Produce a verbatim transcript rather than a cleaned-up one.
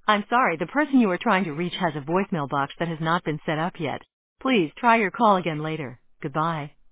I'm sorry, the person you are trying to reach has a voicemail box that has not been set up yet. Please try your call again later. Goodbye.